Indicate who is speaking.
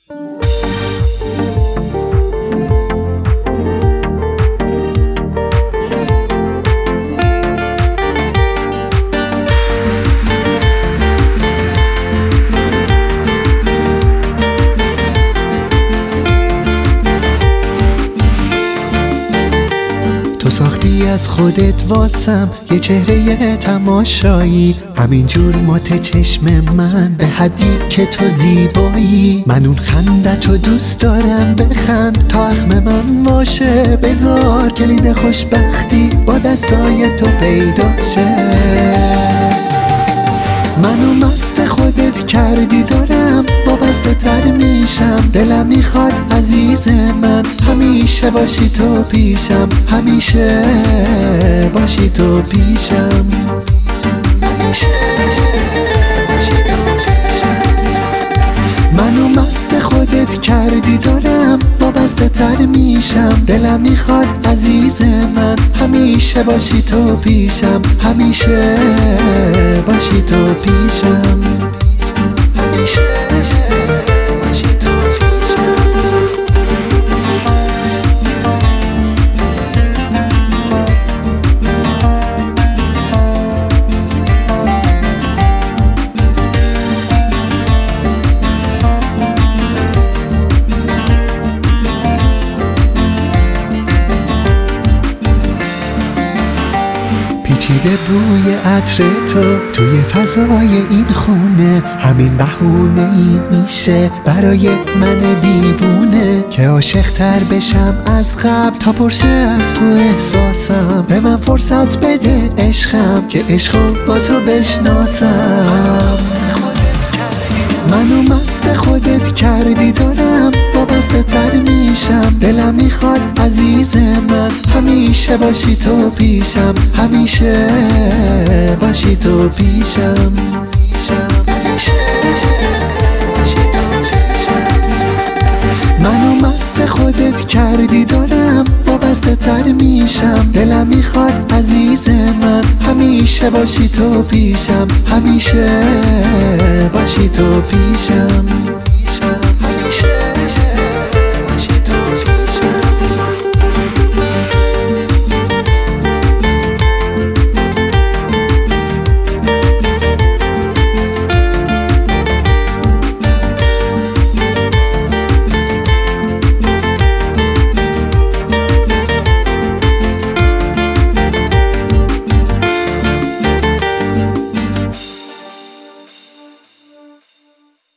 Speaker 1: تو ساختی از خودت واسم یه چهره تماشایی، همینجور مات چشم من به حدی که تو زیبایی. من اون خندت رو دوست دارم، بخند تا اخم من باشه، بذار کلید خوشبختی با دستای تو پیدا شه. منو مست خودت کردی، دارم وابسته تر میشم، دلم میخواد عزیز من همیشه باشی تو پیشم، همیشه باشی تو پیشم، همیشه باشی تو پیشم. منو مست خودت کردی، دارم وابسته تر میشم، دلم میخواد عزیز من همیشه باشی تو پیشم، همیشه باشی تو پیشم، همیشه باشی تو پیشم. پیچیده بوی عطر تو توی فضای این خونه، همین بهونه ای میشه برای من دیوونه که عاشق تر بشم از قبل تا پرشه از تو احساسم. به من فرصت بده عشقم که عشقو با تو بشناسم. منو مست خودت کردی، دارم وابسته تر میشم، دلم میخواد عزیز من همیشه باشی تو پیشم، همیشه باشی تو پیشم، همیشه باشی تو پیشم. منو مست خودت کردی، دارم وابسته تر میشم، دلم میخواد عزیز من همیشه باشی تو پیشم، همیشه باشی تو پیشم.